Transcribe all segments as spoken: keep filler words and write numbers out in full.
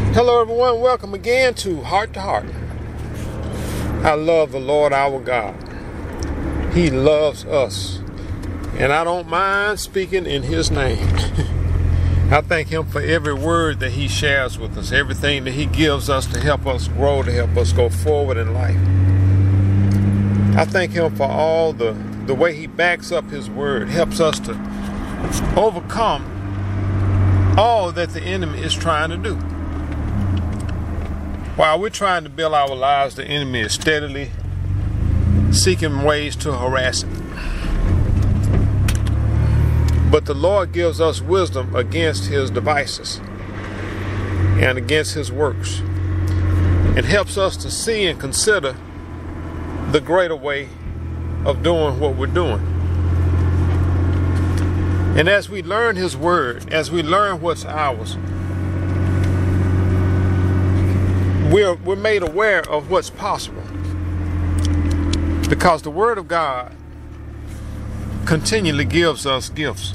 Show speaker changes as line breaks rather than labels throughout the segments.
Hello everyone, welcome again to Heart to Heart. I love the Lord our God. He loves us. And I don't mind speaking in His name. I thank Him for every word that He shares with us, everything that He gives us to help us grow, to help us go forward in life. I thank Him for all the, the way He backs up His word, helps us to overcome all that the enemy is trying to do. While we're trying to build our lives, the enemy is steadily seeking ways to harass it. But the Lord gives us wisdom against his devices and against his works, and helps us to see and consider the greater way of doing what we're doing. And as we learn his word, as we learn what's ours, We're, we're made aware of what's possible, because the Word of God continually gives us gifts.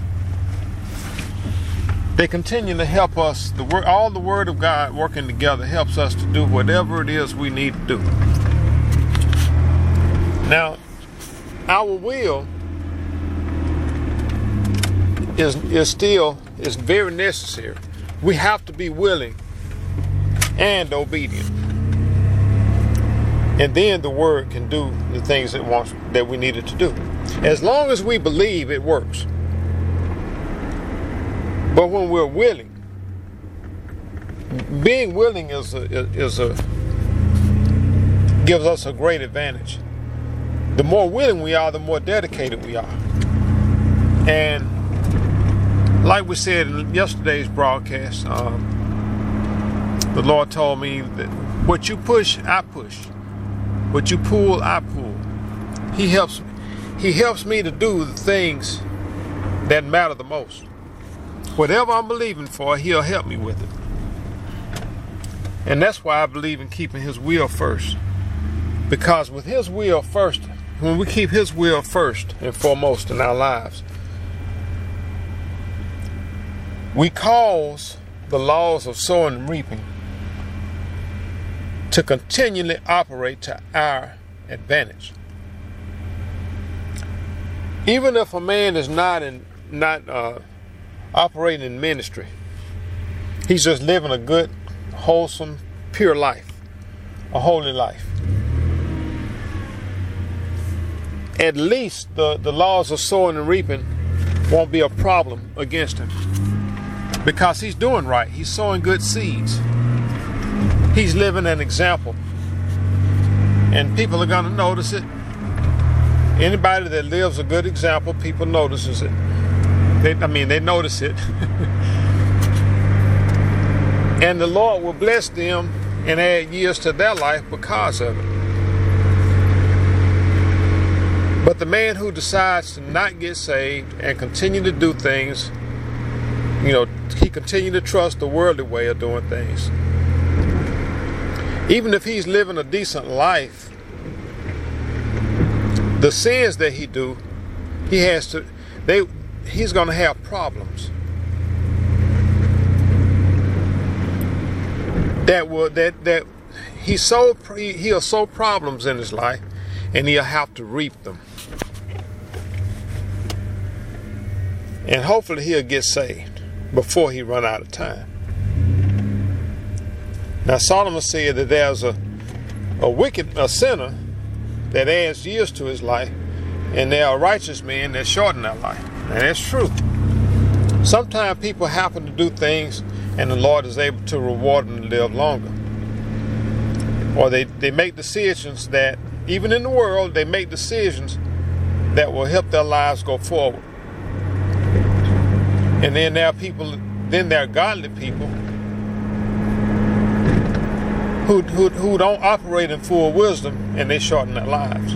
They continue to help us. The word, all the Word of God working together helps us to do whatever it is we need to do. Now, our will is, is still is very necessary. We have to be willing and obedient, and then the word can do the things it wants that we need it to do, as long as we believe it works. But when we're willing, being willing is a, is a gives us a great advantage. The more willing we are, the more dedicated we are. And like we said in yesterday's broadcast, um, the Lord told me that what you push, I push. What you pull, I pull. He helps me. He helps me to do the things that matter the most. Whatever I'm believing for, He'll help me with it. And that's why I believe in keeping His will first. Because with His will first, when we keep His will first and foremost in our lives, we cause the laws of sowing and reaping to continually operate to our advantage. Even if a man is not in not uh, operating in ministry, he's just living a good, wholesome, pure life, a holy life. At least the, the laws of sowing and reaping won't be a problem against him, because he's doing right. He's sowing good seeds. He's living an example, and people are going to notice it. Anybody that lives a good example, people notices it. They, I mean, they notice it. And the Lord will bless them and add years to their life because of it. But the man who decides to not get saved and continue to do things, you know, he continue to trust the worldly way of doing things. Even if he's living a decent life, the sins that he do, he has to, they, he's going to have problems that will that that he so he'll sow problems in his life, and he'll have to reap them. And hopefully he'll get saved before he run out of time. Now, Solomon said that there's a, a wicked, a sinner that adds years to his life, and there are righteous men that shorten their life. And that's true. Sometimes people happen to do things, and the Lord is able to reward them to live longer. Or they, they make decisions that, even in the world, they make decisions that will help their lives go forward. And then there are people, then there are godly people Who, who, who don't operate in full wisdom, and they shorten their lives.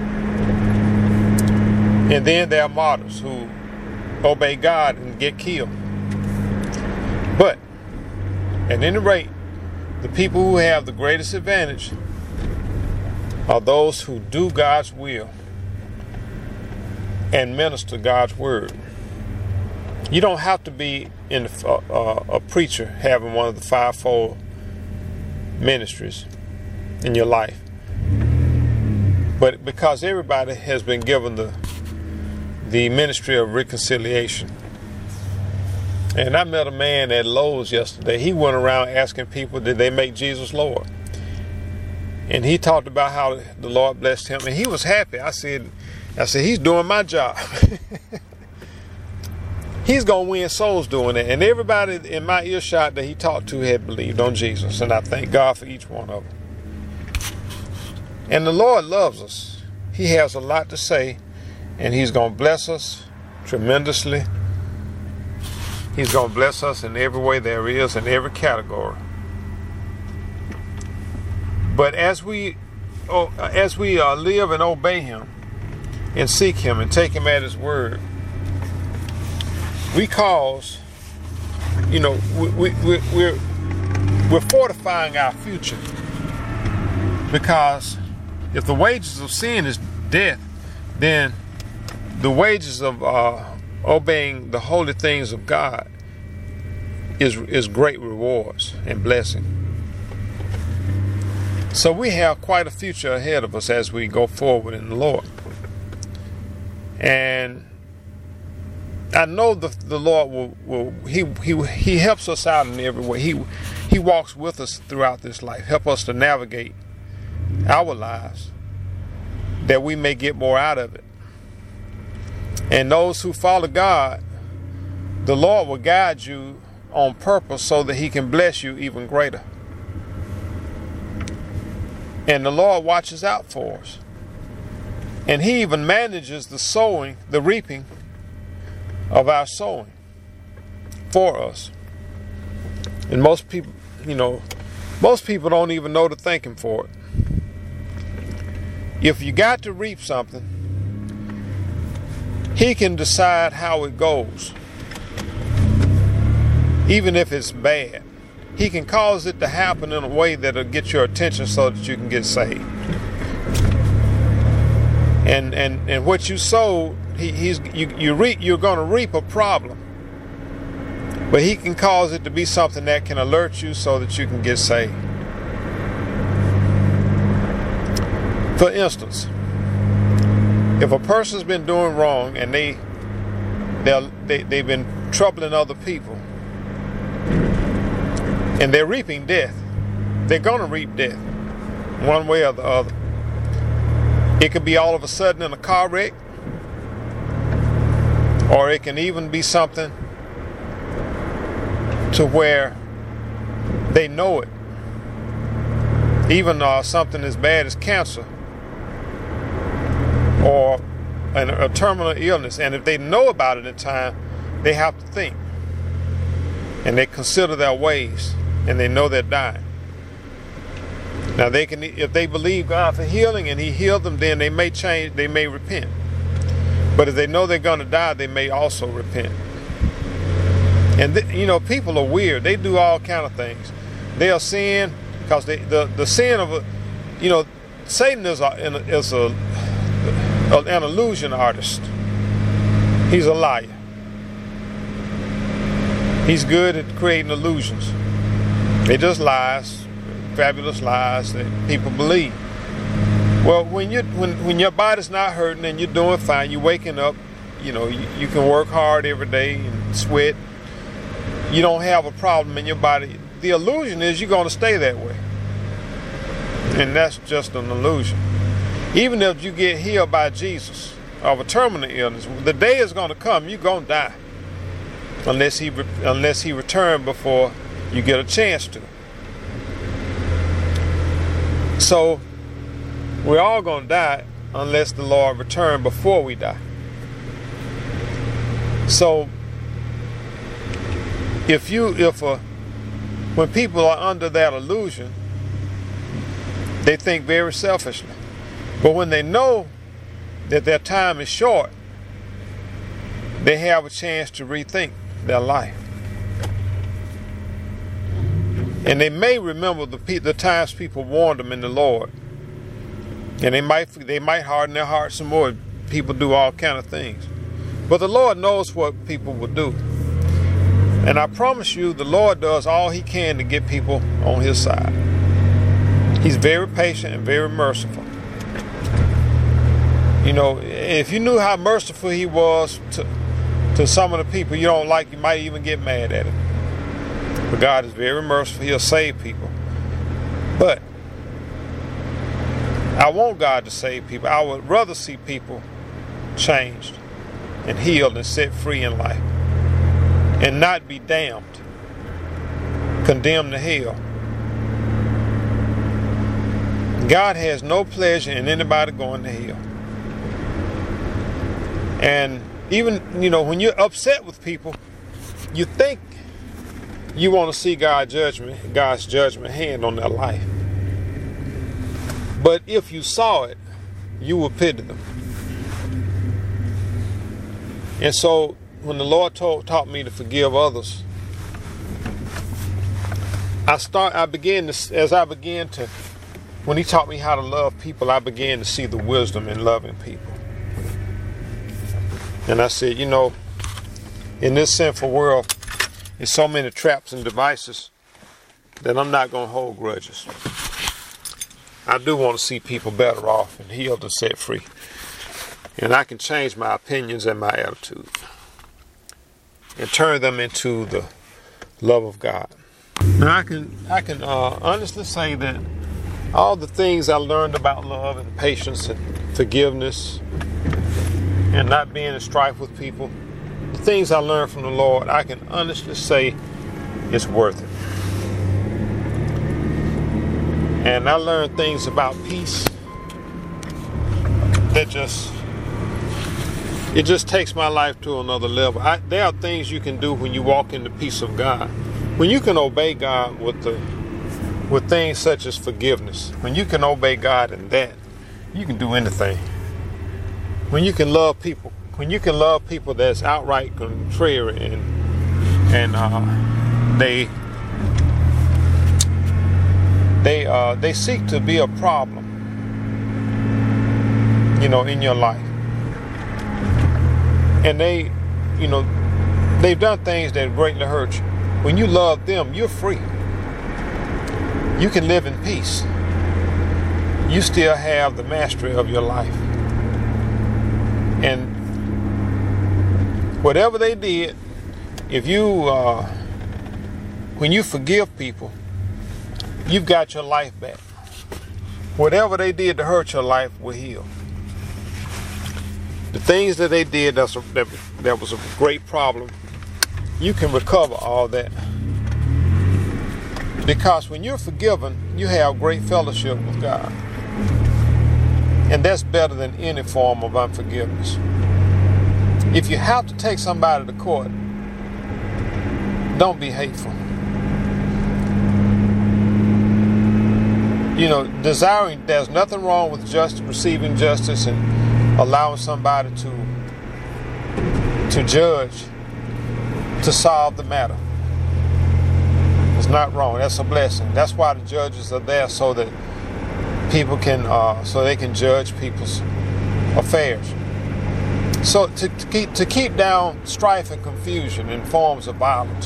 And then there are martyrs who obey God and get killed. But at any rate, the people who have the greatest advantage are those who do God's will and minister God's word. You don't have to be in the, uh, uh, a preacher having one of the fivefold ministries in your life. But because everybody has been given the the ministry of reconciliation. And I met a man at Lowe's yesterday. He went around asking people, did they make Jesus Lord? And he talked about how the Lord blessed him, and he was happy. I said, I said, he's doing my job. He's going to win souls doing it. And everybody in my earshot that he talked to had believed on Jesus. And I thank God for each one of them. And the Lord loves us. He has a lot to say. And he's going to bless us tremendously. He's going to bless us in every way there is, in every category. But as we, oh, as we uh, live and obey him and seek him and take him at his word, we cause, you know, we, we, we, we're, we're fortifying our future. Because if the wages of sin is death, then the wages of uh, obeying the holy things of God is, is great rewards and blessing. So we have quite a future ahead of us as we go forward in the Lord. And I know the the Lord will, will he he he helps us out in every way. He he walks with us throughout this life, help us to navigate our lives that we may get more out of it. And those who follow God, the Lord will guide you on purpose so that he can bless you even greater. And the Lord watches out for us. And he even manages the sowing, the reaping of our sowing for us. And most people, you know, most people don't even know to thank him for it. If you got to reap something, he can decide how it goes. Even if it's bad, he can cause it to happen in a way that'll get your attention so that you can get saved. And and and what you sowed, he, he's you you reap. You're going to reap a problem, but he can cause it to be something that can alert you so that you can get saved. For instance, if a person's been doing wrong and they they they've been troubling other people, and they're reaping death, they're going to reap death one way or the other. It could be all of a sudden in a car wreck, or it can even be something to where they know it. Even uh, something as bad as cancer or an, a terminal illness. And if they know about it in time, they have to think. And they consider their ways, and they know they're dying. Now they can, if they believe God for healing and he healed them, then they may change, they may repent. But if they know they're going to die, they may also repent. And th- you know, people are weird. They do all kind of things. They'll sin because they, the the sin of a, you know, Satan is a is a, a an illusion artist. He's a liar. He's good at creating illusions. They just lies. Fabulous lies that people believe. Well, when you when when your body's not hurting and you're doing fine, you're waking up, you know, you, you can work hard every day and sweat. You don't have a problem in your body. The illusion is you're going to stay that way, and that's just an illusion. Even if you get healed by Jesus of a terminal illness, the day is going to come you're going to die, unless he unless he returns before you get a chance to. So we're all going to die unless the Lord returns before we die. So if you if a, when people are under that illusion, they think very selfishly. But when they know that their time is short, they have a chance to rethink their life. And they may remember the the times people warned them in the Lord, and they might they might harden their hearts some more. People do all kind of things, but the Lord knows what people will do. And I promise you, the Lord does all he can to get people on his side. He's very patient and very merciful. You know, if you knew how merciful he was to, to some of the people you don't like, you might even get mad at him. But God is very merciful. He'll save people. But I want God to save people. I would rather see people changed and healed and set free in life, and not be damned, condemned to hell. God has no pleasure in anybody going to hell. And even, you know, when you're upset with people, you think you want to see God's judgment, God's judgment hand on their life. But if you saw it, you would pity them. And so when the Lord told, taught me to forgive others, I start. I began to, as I began to, when he taught me how to love people, I began to see the wisdom in loving people. And I said, you know, in this sinful world, there's so many traps and devices that I'm not going to hold grudges. I do want to see people better off and healed and set free. And I can change my opinions and my attitude and turn them into the love of God. Now I can I can uh, honestly say that all the things I learned about love and patience and forgiveness and not being in strife with people, the things I learned from the Lord, I can honestly say it's worth it. And I learned things about peace that just, it just takes my life to another level. I, there are things you can do when you walk in the peace of God. When you can obey God with the with things such as forgiveness, when you can obey God in that, you can do anything. When you can love people, when you can love people that's outright contrary and and uh, they they uh, they seek to be a problem, you know, in your life, and they, you know, they've done things that greatly hurt you. When you love them, you're free. You can live in peace. You still have the mastery of your life. And whatever they did, if you, uh, when you forgive people, you've got your life back. Whatever they did to hurt your life will heal. The things that they did that's a, that, that was a great problem, you can recover all that. Because when you're forgiven, you have great fellowship with God. And that's better than any form of unforgiveness. If you have to take somebody to court, don't be hateful. You know, desiring, there's nothing wrong with just receiving justice and allowing somebody to, to judge, to solve the matter. It's not wrong. That's a blessing. That's why the judges are there, so that people can, uh, so they can judge people's affairs. So to, to keep to keep down strife and confusion and forms of violence,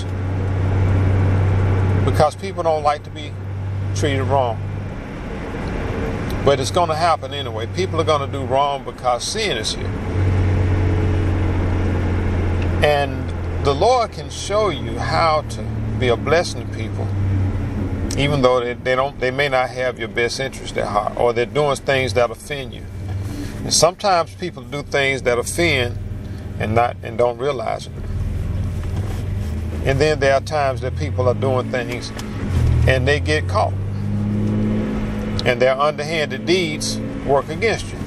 because people don't like to be treated wrong. But it's going to happen anyway. People are going to do wrong because sin is here, and the Lord can show you how to be a blessing to people, even though they, they don't, they may not have your best interest at heart, or they're doing things that offend you. And sometimes people do things that offend and not and don't realize it. And then there are times that people are doing things and they get caught, and their underhanded deeds work against you.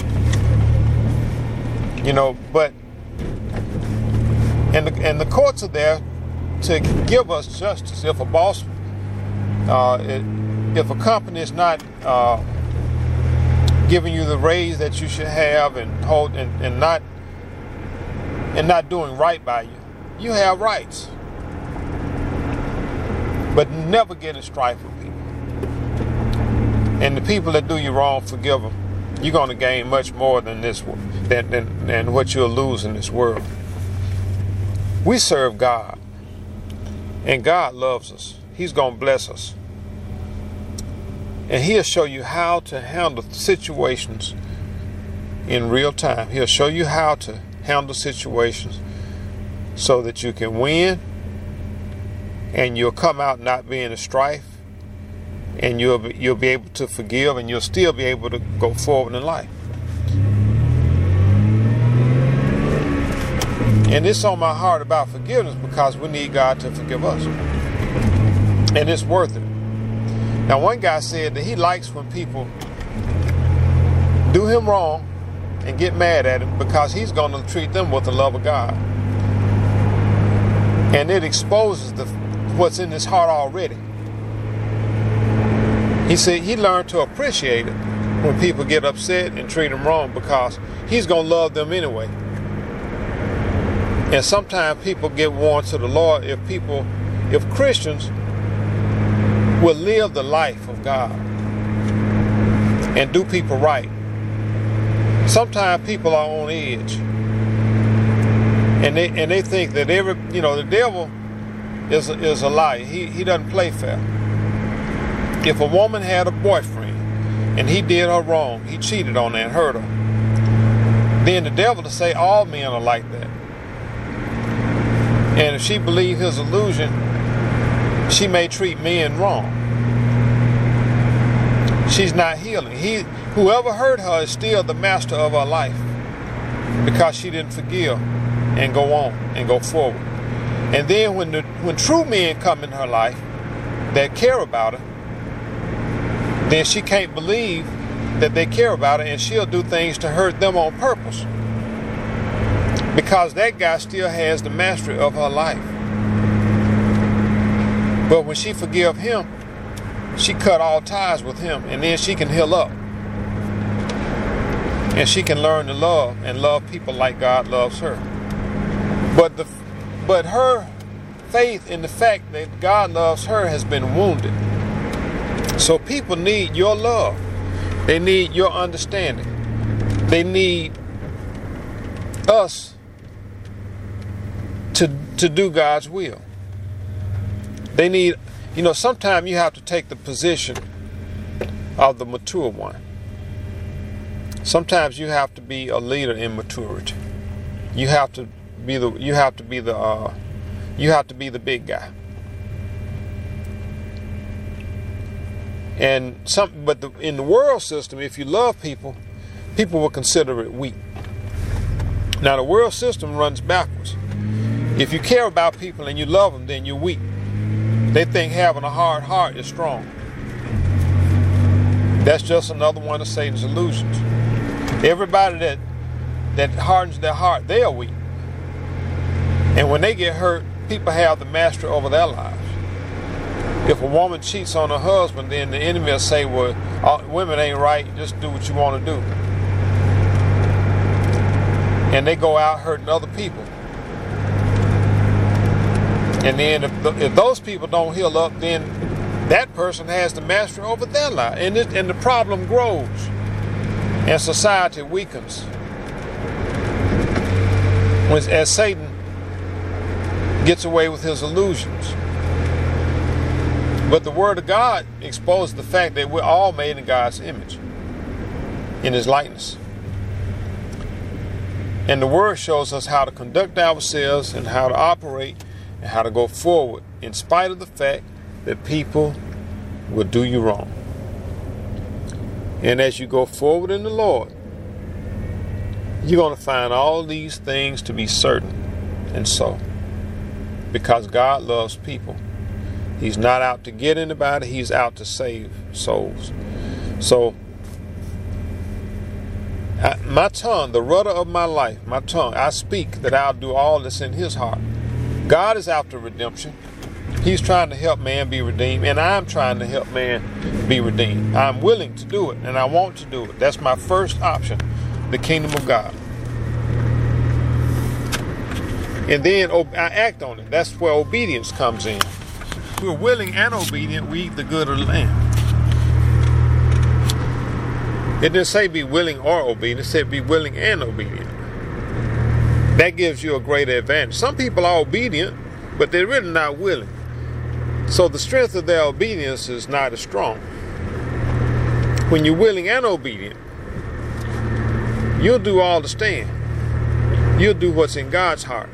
You know, but and the, and the courts are there to give us justice. If a boss, uh, it, if a company is not uh, giving you the raise that you should have, and hold and, and not and not doing right by you, you have rights. But never get in strife with people. And the people that do you wrong, forgive them. You're going to gain much more than this than, than than what you'll lose in this world. We serve God. And God loves us. He's going to bless us. And he'll show you how to handle situations in real time. He'll show you how to handle situations so that you can win, and you'll come out not being a strife, and you'll be, you'll be able to forgive, and you'll still be able to go forward in life. And it's on my heart about forgiveness because we need God to forgive us. And it's worth it. Now, one guy said that he likes when people do him wrong and get mad at him because he's going to treat them with the love of God. And it exposes the what's in his heart already. He said he learned to appreciate it when people get upset and treat him wrong because he's going to love them anyway. And sometimes people get warned to the Lord if people, if Christians will live the life of God and do people right. Sometimes people are on edge, and they and they think that every you know the devil is a, is a liar. He he doesn't play fair. If a woman had a boyfriend and he did her wrong, he cheated on her and hurt her, then the devil to say all men are like that. And if she believed his illusion, she may treat men wrong. She's not healing. He, whoever hurt her is still the master of her life because she didn't forgive and go on and go forward. And then when the, when true men come in her life that care about her, then she can't believe that they care about her, and she'll do things to hurt them on purpose because that guy still has the mastery of her life. But when she forgive him, she cut all ties with him, and then she can heal up. And she can learn to love and love people like God loves her. But the but her faith in the fact that God loves her has been wounded. So people need your love. They need your understanding. They need us to to do God's will. They need, you know, sometimes you have to take the position of the mature one. Sometimes you have to be a leader in maturity. You have to be the, you have to be the, uh, you have to be the big guy. And some, but the, in the world system, if you love people, people will consider it weak. Now the world system runs backwards. If you care about people and you love them, then you're weak. They think having a hard heart is strong. That's just another one of Satan's illusions. Everybody that that hardens their heart, they are weak. And when they get hurt, people have the mastery over their lives. If a woman cheats on her husband, then the enemy will say, well, all, women ain't right, just do what you want to do. And they go out hurting other people. And then if, the, if those people don't heal up, then that person has the mastery over their life. And, it, and the problem grows. And society weakens. When, as Satan gets away with his illusions. But the Word of God exposes the fact that we're all made in God's image, in His likeness. And the Word shows us how to conduct ourselves and how to operate and how to go forward in spite of the fact that people will do you wrong. And as you go forward in the Lord, you're going to find all these things to be certain and so. Because God loves people. He's not out to get anybody. He's out to save souls. So, I, my tongue, the rudder of my life, my tongue, I speak that I'll do all that's in His heart. God is after redemption. He's trying to help man be redeemed, and I'm trying to help man be redeemed. I'm willing to do it, and I want to do it. That's my first option, the kingdom of God. And then I act on it. That's where obedience comes in. If we're willing and obedient, we eat the good of the land. It didn't say be willing or obedient. It said be willing and obedient. That gives you a greater advantage. Some people are obedient, but they're really not willing. So the strength of their obedience is not as strong. When you're willing and obedient, you'll do all to stand. You'll do what's in God's heart.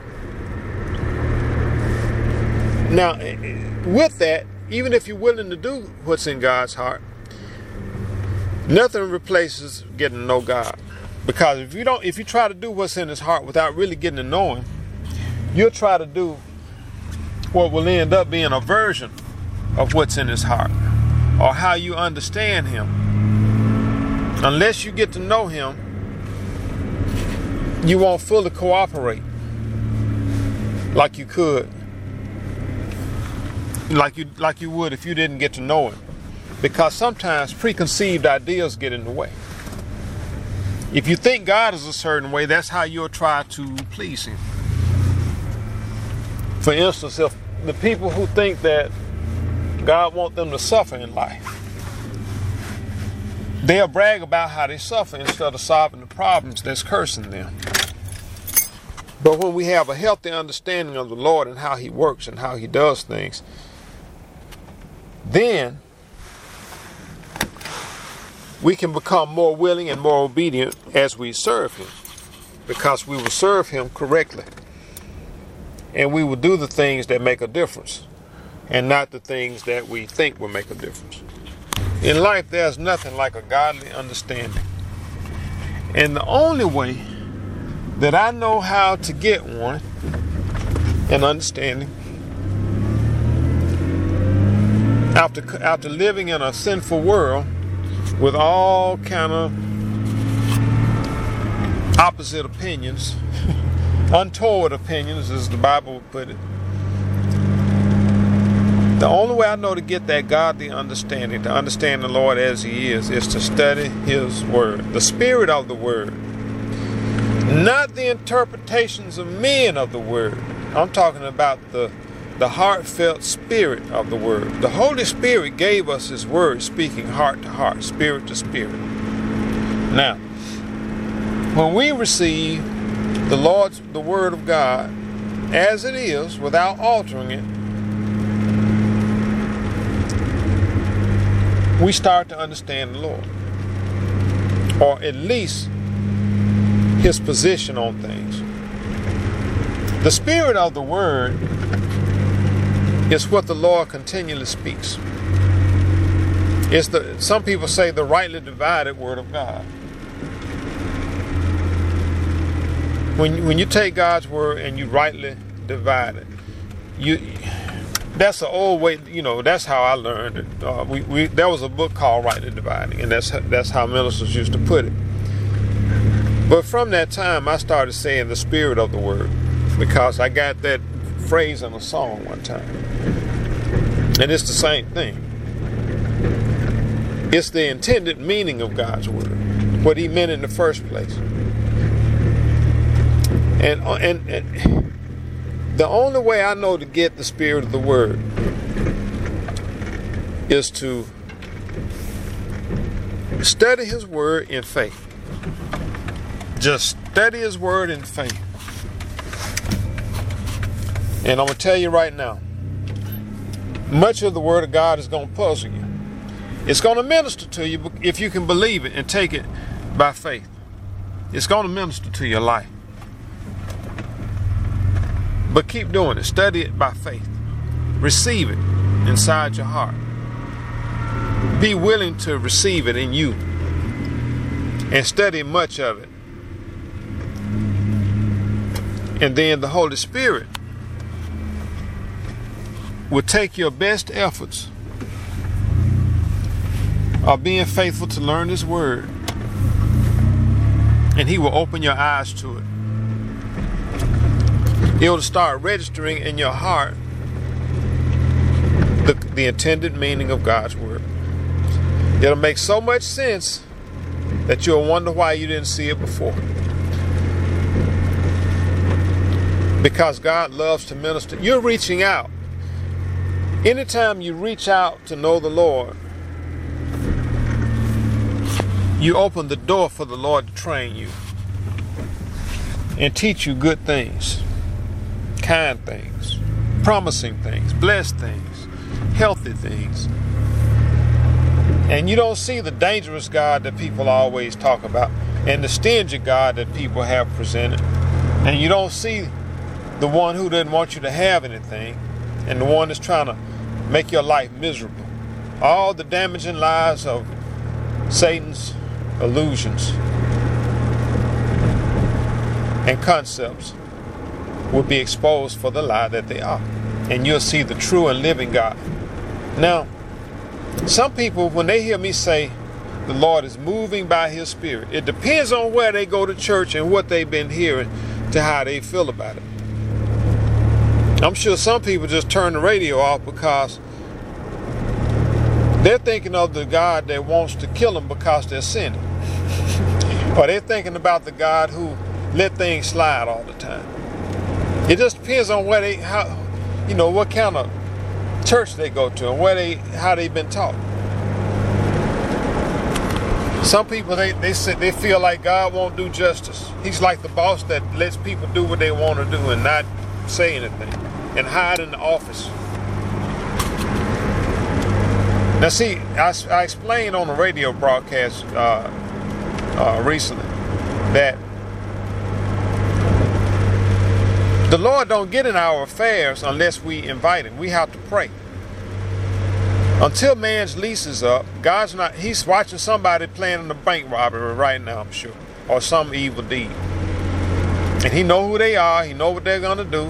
Now, with that, even if you're willing to do what's in God's heart, nothing replaces getting to know God. Because if you don't, if you try to do what's in His heart without really getting to know Him, you'll try to do what will end up being a version of what's in His heart or how you understand Him. Unless you get to know Him, you won't fully cooperate like you could, like you like you would if you didn't get to know Him. Because sometimes preconceived ideas get in the way. If you think God is a certain way, that's how you'll try to please Him. For instance, if the people who think that God wants them to suffer in life, they'll brag about how they suffer instead of solving the problems that's cursing them. But when we have a healthy understanding of the Lord and how He works and how He does things, then we can become more willing and more obedient as we serve Him, because we will serve Him correctly. And we will do the things that make a difference and not the things that we think will make a difference. In life, there's nothing like a godly understanding. And the only way that I know how to get one, an understanding, after, after living in a sinful world with all kind of opposite opinions, untoward opinions, as the Bible would put it. The only way I know to get that godly understanding, to understand the Lord as He is, is to study His Word, the spirit of the Word, not the interpretations of men of the Word. I'm talking about the, the heartfelt spirit of the Word. The Holy Spirit gave us His Word, speaking heart to heart, spirit to spirit. Now, when we receive the Lord's, the Word of God as it is, without altering it, we start to understand the Lord, or at least His position on things. The spirit of the Word is what the Lord continually speaks. It's the, some people say, the rightly divided Word of God. When, when you take God's Word and you rightly divide it, you... That's an old way, you know, that's how I learned it. Uh, we, we, there was a book called Rightly Dividing, and that's, that's how ministers used to put it. But from that time, I started saying the spirit of the Word, because I got that phrase in a song one time. And it's the same thing. It's the intended meaning of God's Word, what He meant in the first place. And, and, and the only way I know to get the spirit of the Word is to study His Word in faith. Just study His Word in faith. And I'm going to tell you right now, much of the Word of God is going to puzzle you. It's going to minister to you if you can believe it and take it by faith. It's going to minister to your life. But keep doing it. Study it by faith. Receive it inside your heart. Be willing to receive it in you. And study much of it. And then the Holy Spirit will take your best efforts of being faithful to learn His Word, and He will open your eyes to it. It'll start registering in your heart the, the intended meaning of God's Word. It'll make so much sense that you'll wonder why you didn't see it before. Because God loves to minister. You're reaching out. Anytime you reach out to know the Lord, you open the door for the Lord to train you and teach you good things, kind things, promising things, blessed things, healthy things. And you don't see the dangerous God that people always talk about, and the stingy God that people have presented. And you don't see the one who doesn't want you to have anything, and the one that's trying to make your life miserable. All the damaging lies of Satan's illusions and concepts will be exposed for the lie that they are. And you'll see the true and living God. Now, some people, when they hear me say the Lord is moving by his Spirit, it depends on where they go to church and what they've been hearing to how they feel about it. I'm sure some people just turn the radio off because they're thinking of the God that wants to kill them because they're sinning. Or they're thinking about the God who let things slide all the time. It just depends on where they, how, you know, what kind of church they go to and where they, how they've been taught. Some people, they they say, they feel like God won't do justice. He's like the boss that lets people do what they want to do and not say anything and hide in the office. Now, see, I, I explained on a radio broadcast uh, uh, recently that the Lord don't get in our affairs unless we invite him. We have to pray. Until man's lease is up, God's not, he's watching somebody planning a bank robbery right now, I'm sure, or some evil deed. And he know who they are, he know what they're going to do,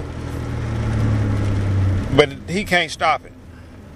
but he can't stop it.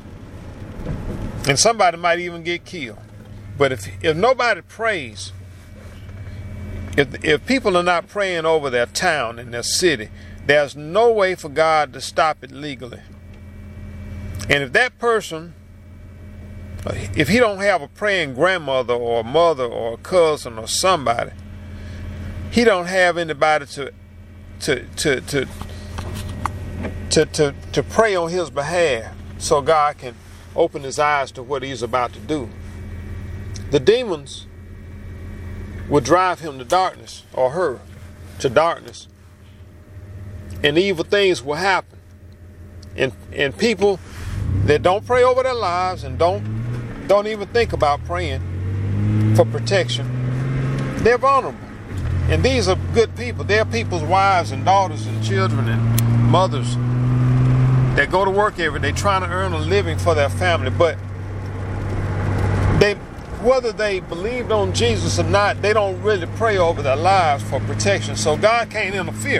And somebody might even get killed. But if if nobody prays, if if people are not praying over their town and their city, there's no way for God to stop it legally. And if that person, if he don't have a praying grandmother or a mother or a cousin or somebody, he don't have anybody to to to to to to, to pray on his behalf so God can open his eyes to what he's about to do. The demons will drive him to darkness, or her to darkness, and evil things will happen. And and people that don't pray over their lives and don't don't even think about praying for protection, they're vulnerable. And these are good people. They're people's wives and daughters and children and mothers that go to work every day trying to earn a living for their family. But they, whether they believed on Jesus or not, they don't really pray over their lives for protection. So God can't interfere.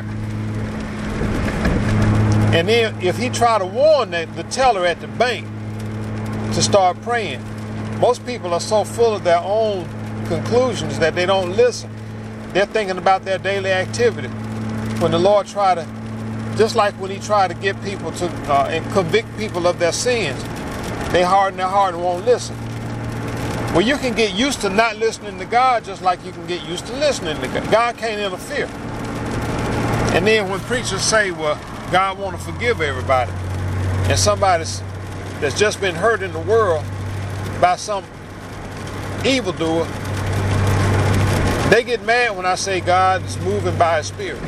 And then if he tried to warn the, the teller at the bank to start praying, most people are so full of their own conclusions that they don't listen. They're thinking about their daily activity. When the Lord tried to, just like when he tried to get people to uh, and convict people of their sins, they harden their heart and won't listen. Well, you can get used to not listening to God just like you can get used to listening to God. God can't interfere. And then when preachers say, well, God wants to forgive everybody, and somebody that's just been hurt in the world by some evildoer, they get mad when I say God is moving by his Spirit.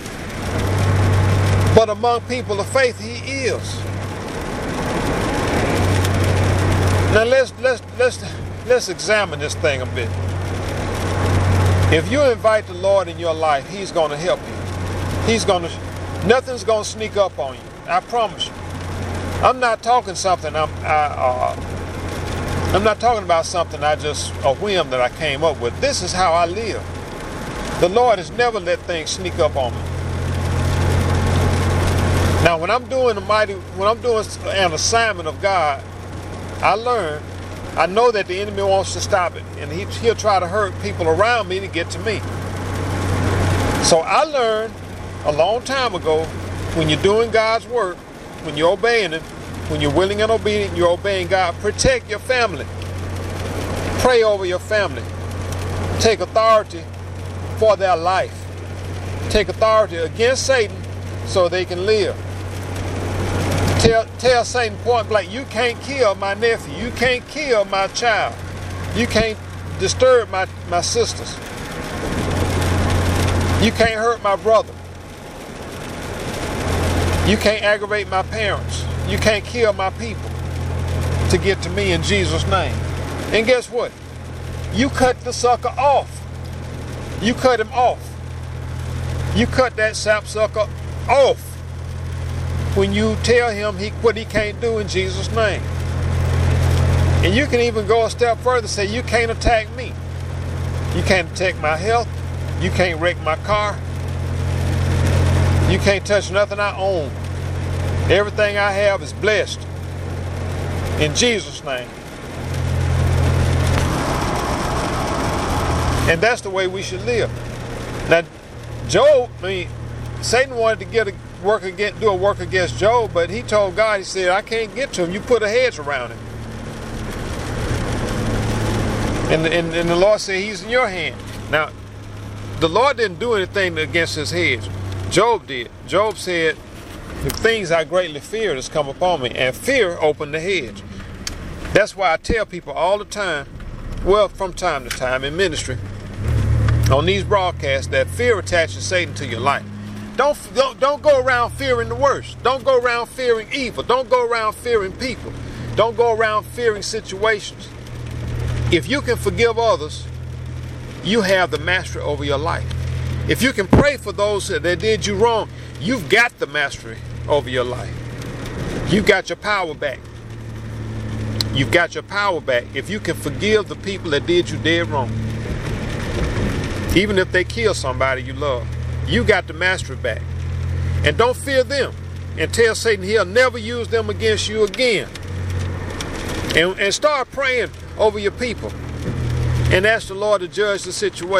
But among people of faith, he is. Now let's let's let's let's examine this thing a bit. If you invite the Lord in your life, he's going to help you. He's going to, nothing's going to sneak up on you. I promise you. I'm not talking something I'm I, uh, I'm not talking about something I just a whim that I came up with. This is how I live. The Lord has never let things sneak up on me. Now, when I'm doing a mighty, when I'm doing an assignment of God, I learn, I know that the enemy wants to stop it, and he, he'll try to hurt people around me to get to me. So I learned a long time ago, when you're doing God's work, when you're obeying Him, when you're willing and obedient, you're obeying God, protect your family. Pray over your family. Take authority for their life. Take authority against Satan so they can live. Tell, tell Satan point blank, you can't kill my nephew. You can't kill my child. You can't disturb my, my sisters. You can't hurt my brother. You can't aggravate my parents. You can't kill my people. to get to me in Jesus' name. And guess what? You cut the sucker off. You cut him off. You cut that sapsucker off when you tell him he, what he can't do in Jesus' name. And you can even go a step further and say, you can't attack me. You can't attack my health. You can't wreck my car. You can't touch nothing I own. Everything I have is blessed. In Jesus' name. And that's the way we should live. Now, Job, I mean, Satan wanted to get a work against, do a work against Job, but he told God, he said, I can't get to him. You put a hedge around him. And, and, and the Lord said, he's in your hand. Now, the Lord didn't do anything against his hedge. Job did. Job said, the things I greatly feared has come upon me. And fear opened the hedge. That's why I tell people all the time, well, from time to time in ministry, on these broadcasts, that fear attaches Satan to your life. Don't, don't, don't go around fearing the worst. Don't go around fearing evil. Don't go around fearing people. Don't go around fearing situations. If you can forgive others, you have the mastery over your life. If you can pray for those that did you wrong, you've got the mastery over your life. You've got your power back. You've got your power back if you can forgive the people that did you dead wrong. Even if they kill somebody you love, you got the mastery back. And don't fear them. And tell Satan he'll never use them against you again. And, and start praying over your people. And ask the Lord to judge the situation.